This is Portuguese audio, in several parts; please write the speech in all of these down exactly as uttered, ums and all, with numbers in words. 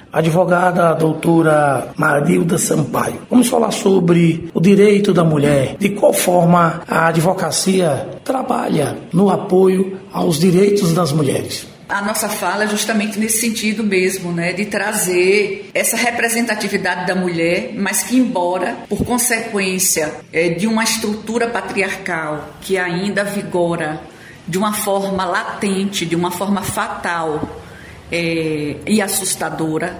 advogada doutora Marilda Sampaio. Vamos falar sobre o direito da mulher, de qual forma a advocacia trabalha no apoio aos direitos das mulheres. A nossa fala é justamente nesse sentido mesmo, né, de trazer essa representatividade da mulher, mas que, embora, por consequência é, de uma estrutura patriarcal que ainda vigora de uma forma latente, de uma forma fatal é, e assustadora,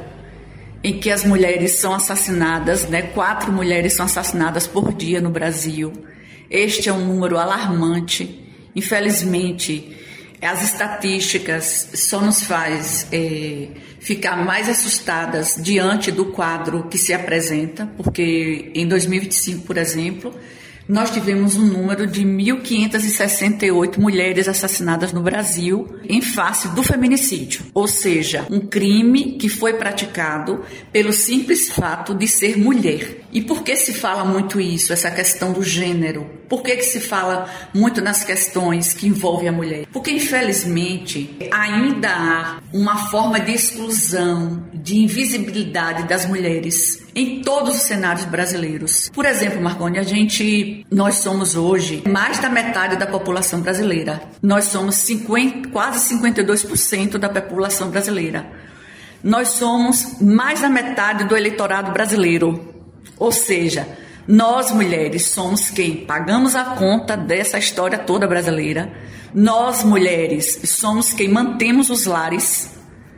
em que as mulheres são assassinadas, né, quatro mulheres são assassinadas por dia no Brasil. Este é um número alarmante. Infelizmente, as estatísticas só nos faz é, ficar mais assustadas diante do quadro que se apresenta, porque em dois mil e vinte e cinco, por exemplo, nós tivemos um número de mil quinhentas e sessenta e oito mulheres assassinadas no Brasil em face do feminicídio, ou seja, um crime que foi praticado pelo simples fato de ser mulher. E por que se fala muito isso, essa questão do gênero? Por que que se fala muito nas questões que envolvem a mulher? Porque, infelizmente, ainda há uma forma de exclusão, de invisibilidade das mulheres em todos os cenários brasileiros. Por exemplo, Marconi, a gente, nós somos hoje mais da metade da população brasileira. Nós somos cinquenta, quase cinquenta e dois por cento da população brasileira. Nós somos mais da metade do eleitorado brasileiro. Ou seja, nós mulheres somos quem pagamos a conta dessa história toda brasileira. Nós mulheres somos quem mantemos os lares,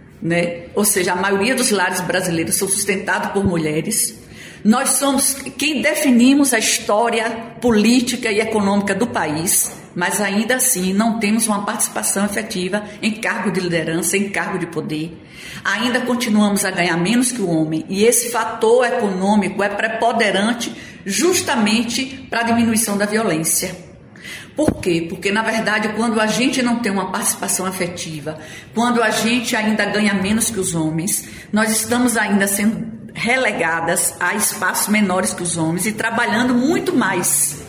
né? Ou seja, a maioria dos lares brasileiros são sustentados por mulheres. Nós somos quem definimos a história política e econômica do país, mas ainda assim não temos uma participação efetiva em cargo de liderança, em cargo de poder. Ainda continuamos a ganhar menos que o homem, e esse fator econômico é preponderante justamente para a diminuição da violência. Por quê? Porque, na verdade, quando a gente não tem uma participação efetiva, quando a gente ainda ganha menos que os homens, nós estamos ainda sendo relegadas a espaços menores que os homens e trabalhando muito mais.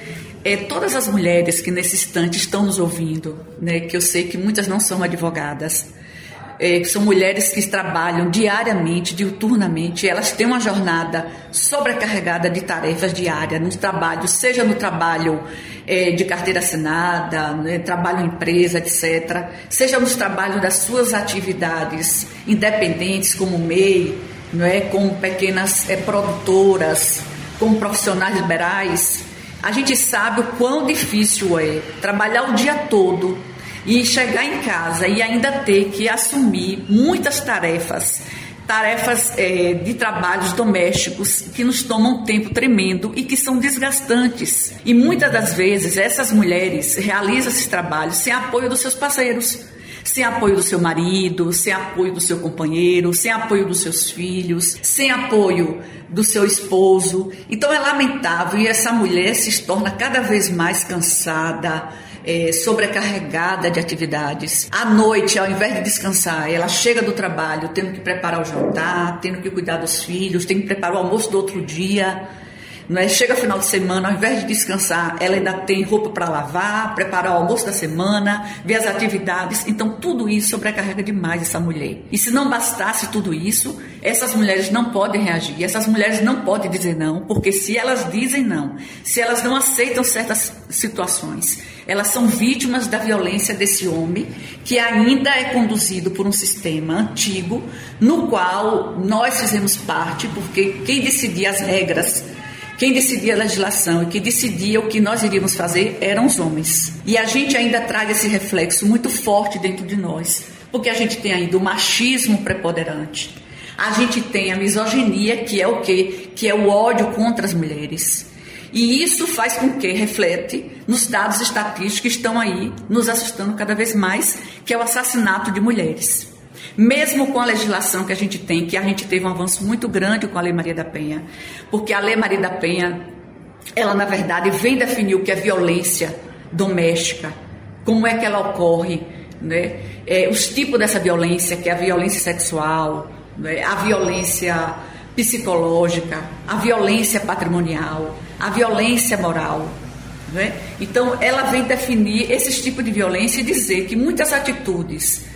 É, todas as mulheres que nesse instante estão nos ouvindo, né, que eu sei que muitas não são advogadas, é, que são mulheres que trabalham diariamente, diuturnamente, elas têm uma jornada sobrecarregada de tarefas diárias no trabalho, seja no trabalho é, de carteira assinada, né, trabalho em empresa, etcétera, seja nos trabalhos das suas atividades independentes, como o M E I, não é, como pequenas é, produtoras, como profissionais liberais. A gente sabe o quão difícil é trabalhar o dia todo e chegar em casa e ainda ter que assumir muitas tarefas, tarefas é, de trabalhos domésticos que nos tomam um tempo tremendo e que são desgastantes. E muitas das vezes essas mulheres realizam esses trabalhos sem apoio dos seus parceiros, sem apoio do seu marido, sem apoio do seu companheiro, sem apoio dos seus filhos, sem apoio do seu esposo. Então é lamentável, e essa mulher se torna cada vez mais cansada, é, sobrecarregada de atividades. À noite, ao invés de descansar, ela chega do trabalho tendo que preparar o jantar, tendo que cuidar dos filhos, tem que preparar o almoço do outro dia. Não é? Chega final de semana, ao invés de descansar, ela ainda tem roupa para lavar, preparar o almoço da semana, ver as atividades. Então, tudo isso sobrecarrega demais essa mulher. E se não bastasse tudo isso, essas mulheres não podem reagir, essas mulheres não podem dizer não, porque se elas dizem não, se elas não aceitam certas situações, elas são vítimas da violência desse homem, que ainda é conduzido por um sistema antigo, no qual nós fizemos parte, porque quem decidia as regras, quem decidia a legislação e quem decidia o que nós iríamos fazer eram os homens. E a gente ainda traz esse reflexo muito forte dentro de nós, porque a gente tem ainda o machismo preponderante, a gente tem a misoginia, que é o quê? Que é o ódio contra as mulheres. E isso faz com que reflete nos dados estatísticos que estão aí nos assustando cada vez mais, que é o assassinato de mulheres. Mesmo com a legislação que a gente tem, que a gente teve um avanço muito grande com a Lei Maria da Penha, porque a Lei Maria da Penha, ela na verdade vem definir o que é violência doméstica, como é que ela ocorre, né? É, os tipos dessa violência, que é a violência sexual, né? A violência psicológica, a violência patrimonial, a violência moral, né? Então ela vem definir esses tipos de violência e dizer que muitas atitudes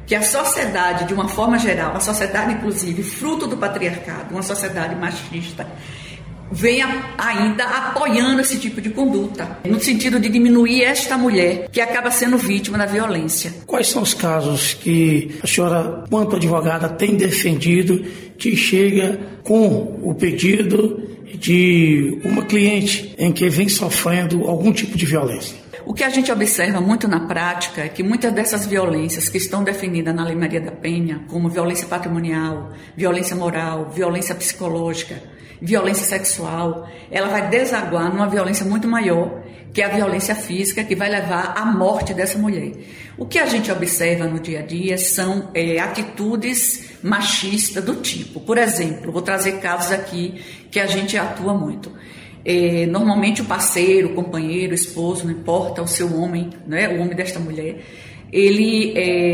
que a sociedade, de uma forma geral, a sociedade inclusive fruto do patriarcado, uma sociedade machista, venha ainda apoiando esse tipo de conduta, no sentido de diminuir esta mulher que acaba sendo vítima da violência. Quais são os casos que a senhora, quanto advogada, tem defendido que chega com o pedido de uma cliente em que vem sofrendo algum tipo de violência? O que a gente observa muito na prática é que muitas dessas violências que estão definidas na Lei Maria da Penha, como violência patrimonial, violência moral, violência psicológica, violência sexual, ela vai desaguar numa violência muito maior, que é a violência física, que vai levar à morte dessa mulher. O que a gente observa no dia a dia são é, atitudes machistas do tipo. Por exemplo, vou trazer casos aqui que a gente atua muito. É, normalmente o parceiro, o companheiro, o esposo, não importa, o seu homem, né, o homem desta mulher, ele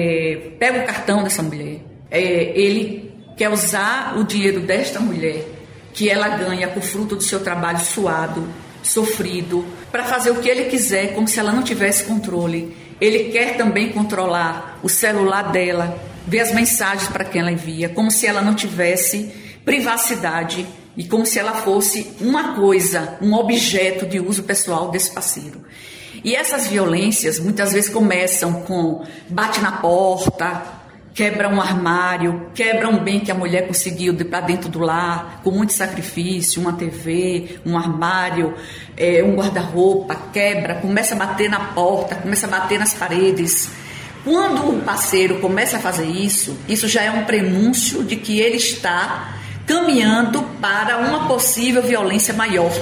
é, pega o cartão dessa mulher, é, ele quer usar o dinheiro desta mulher, que ela ganha por fruto do seu trabalho suado, sofrido, para fazer o que ele quiser, como se ela não tivesse controle. Ele quer também controlar o celular dela, ver as mensagens para quem ela envia, como se ela não tivesse privacidade e como se ela fosse uma coisa, um objeto de uso pessoal desse parceiro. E essas violências muitas vezes começam com bate na porta, quebra um armário, quebra um bem que a mulher conseguiu de para dentro do lar, com muito sacrifício, uma T V, um armário, é, um guarda-roupa, quebra, começa a bater na porta, começa a bater nas paredes. Quando o parceiro começa a fazer isso, isso já é um prenúncio de que ele está caminhando para uma possível violência maior.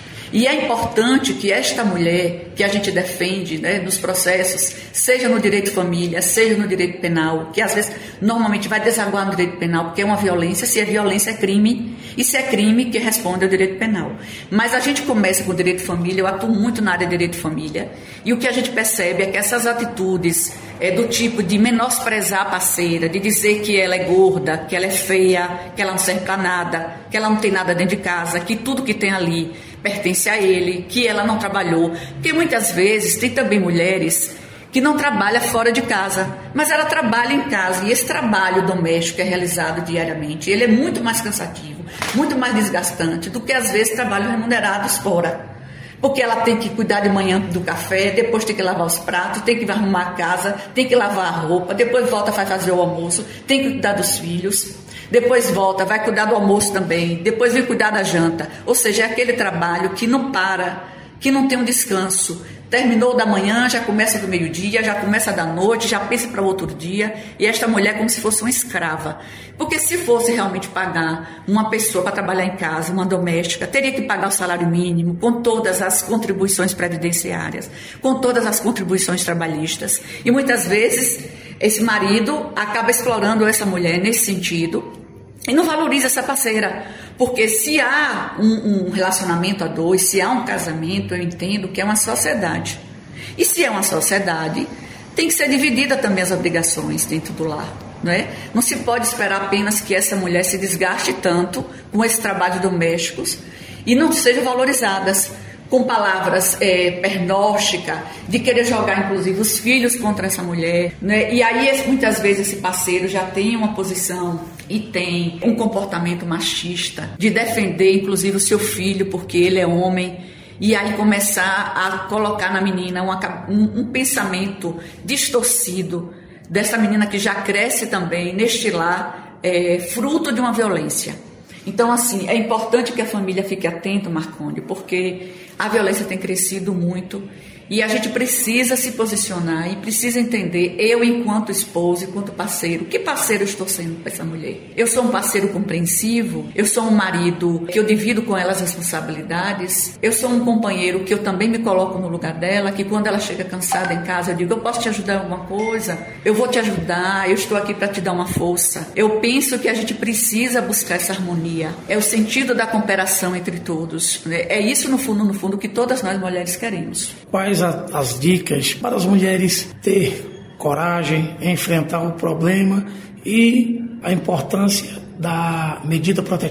E é importante que esta mulher que a gente defende, né, nos processos, seja no direito de família, seja no direito penal, que às vezes normalmente vai desaguar no direito penal, porque é uma violência, se é violência é crime, e se é crime que responde ao direito penal. Mas a gente começa com o direito de família, eu atuo muito na área de direito de família, e o que a gente percebe é que essas atitudes é, do tipo de menosprezar a parceira, de dizer que ela é gorda, que ela é feia, que ela não serve para nada, que ela não tem nada dentro de casa, que tudo que tem ali pertence a ele, que ela não trabalhou. Porque muitas vezes tem também mulheres que não trabalham fora de casa, mas ela trabalha em casa, e esse trabalho doméstico é realizado diariamente, ele é muito mais cansativo, muito mais desgastante do que às vezes trabalhos remunerados fora. Porque ela tem que cuidar de manhã do café, depois tem que lavar os pratos, tem que arrumar a casa, tem que lavar a roupa, depois volta, vai fazer o almoço, tem que cuidar dos filhos, depois volta, vai cuidar do almoço também, depois vem cuidar da janta. Ou seja, é aquele trabalho que não para, que não tem um descanso. Terminou da manhã, já começa do meio-dia, já começa da noite, já pensa para outro dia. E esta mulher é como se fosse uma escrava. Porque se fosse realmente pagar uma pessoa para trabalhar em casa, uma doméstica, teria que pagar o salário mínimo, com todas as contribuições previdenciárias, com todas as contribuições trabalhistas. E muitas vezes esse marido acaba explorando essa mulher nesse sentido, e não valoriza essa parceira, porque se há um, um relacionamento a dois, se há um casamento, eu entendo que é uma sociedade. E se é uma sociedade, tem que ser dividida também as obrigações dentro do lar, não é? Não se pode esperar apenas que essa mulher se desgaste tanto com esse trabalho domésticos e não sejam valorizadas com palavras é, pernósticas, de querer jogar inclusive os filhos contra essa mulher, né? E aí muitas vezes esse parceiro já tem uma posição e tem um comportamento machista, de defender inclusive o seu filho porque ele é homem, e aí começar a colocar na menina uma, um, um pensamento distorcido dessa menina que já cresce também neste lar, é, fruto de uma violência. Então, assim, é importante que a família fique atenta, Marconde, porque a violência tem crescido muito e a gente precisa se posicionar e precisa entender, eu enquanto esposa, enquanto parceiro, que parceiro eu estou sendo para essa mulher? Eu sou um parceiro compreensivo? Eu sou um marido que eu divido com ela as responsabilidades? Eu sou um companheiro que eu também me coloco no lugar dela, que quando ela chega cansada em casa, eu digo, eu posso te ajudar em alguma coisa? Eu vou te ajudar, eu estou aqui para te dar uma força. Eu penso que a gente precisa buscar essa harmonia. É o sentido da cooperação entre todos. É isso, no fundo, no fundo, que todas nós mulheres queremos. Quais as dicas para as mulheres ter coragem, enfrentar o problema e a importância da medida protetiva?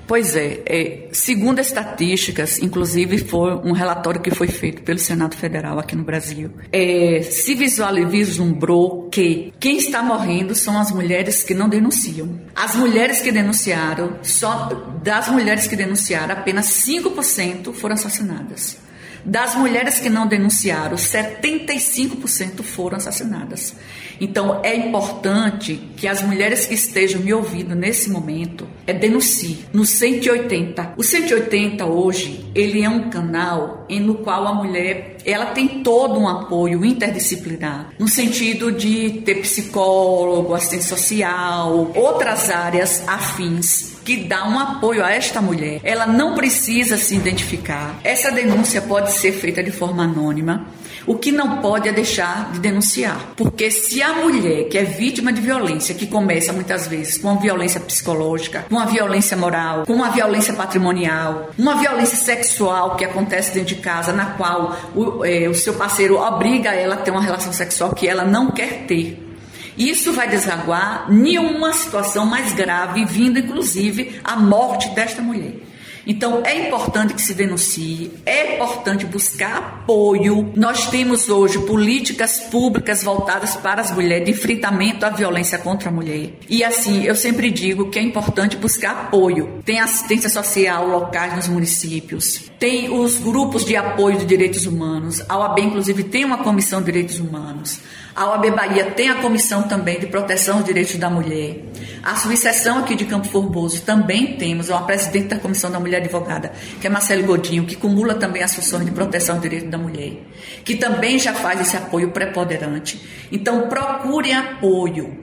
Pois é, é, segundo as estatísticas, inclusive foi um relatório que foi feito pelo Senado Federal aqui no Brasil, é, se vislumbrou que quem está morrendo são as mulheres que não denunciam. As mulheres que denunciaram, só das mulheres que denunciaram, apenas cinco por cento foram assassinadas. Das mulheres que não denunciaram, setenta e cinco por cento foram assassinadas. Então, é importante que as mulheres que estejam me ouvindo nesse momento é denuncie no cento e oitenta. O cento e oitenta hoje, ele é um canal no qual a mulher ela tem todo um apoio interdisciplinar, no sentido de ter psicólogo, assistente social, outras áreas afins, que dá um apoio a esta mulher. Ela não precisa se identificar. Essa denúncia pode ser feita de forma anônima. O que não pode é deixar de denunciar. Porque se a mulher que é vítima de violência, que começa muitas vezes com uma violência psicológica, com uma violência moral, com uma violência patrimonial, uma violência sexual que acontece dentro de casa, na qual o, é, o seu parceiro obriga ela a ter uma relação sexual que ela não quer ter, isso vai desaguar em uma situação mais grave, vindo inclusive a morte desta mulher. Então é importante que se denuncie, é importante buscar apoio. Nós temos hoje políticas públicas voltadas para as mulheres, de enfrentamento à violência contra a mulher. E assim, eu sempre digo que é importante buscar apoio. Tem assistência social locais nos municípios, tem os grupos de apoio de direitos humanos, a O A B inclusive tem uma comissão de direitos humanos. A O A B Bahia tem a comissão também de proteção dos direitos da mulher. A subseção aqui de Campo Formoso também temos uma presidente da comissão da mulher advogada, que é Marcelo Godinho, que cumula também as funções de proteção do direito da mulher, que também já faz esse apoio preponderante. Então procurem apoio,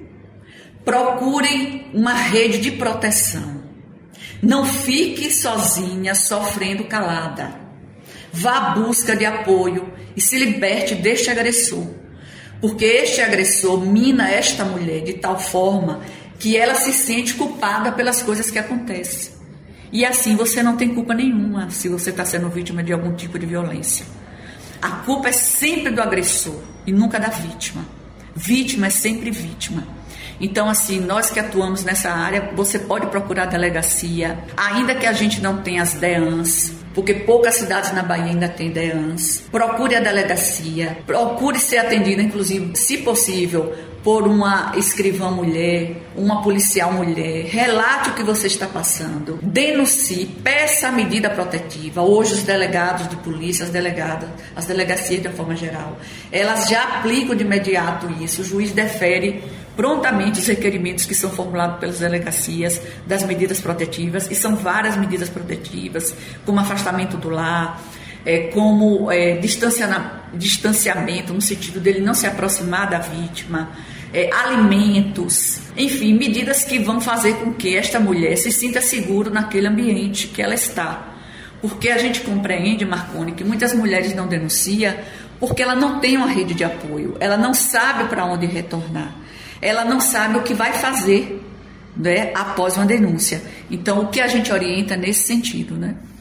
procurem uma rede de proteção. Não fique sozinha, sofrendo calada. Vá à busca de apoio e se liberte deste agressor. Porque este agressor mina esta mulher de tal forma que ela se sente culpada pelas coisas que acontecem. E assim você não tem culpa nenhuma se você está sendo vítima de algum tipo de violência. A culpa é sempre do agressor e nunca da vítima. Vítima é sempre vítima. Então, assim, nós que atuamos nessa área, você pode procurar a delegacia, ainda que a gente não tenha as DEANs, porque poucas cidades na Bahia ainda têm DEANs. Procure a delegacia, procure ser atendida, inclusive, se possível, por uma escrivã mulher, uma policial mulher. Relate o que você está passando, denuncie, peça a medida protetiva. Hoje os delegados de polícia, as delegadas, as delegacias de uma forma geral, elas já aplicam de imediato isso. O juiz defere prontamente os requerimentos que são formulados pelas delegacias das medidas protetivas, e são várias medidas protetivas, como afastamento do lar, é, como é, distanciamento, no sentido dele não se aproximar da vítima, é, alimentos, enfim, medidas que vão fazer com que esta mulher se sinta segura naquele ambiente que ela está. Porque a gente compreende, Marcone, que muitas mulheres não denunciam porque ela não tem uma rede de apoio, ela não sabe para onde retornar. Ela não sabe o que vai fazer, né, após uma denúncia. Então, o que a gente orienta nesse sentido, né?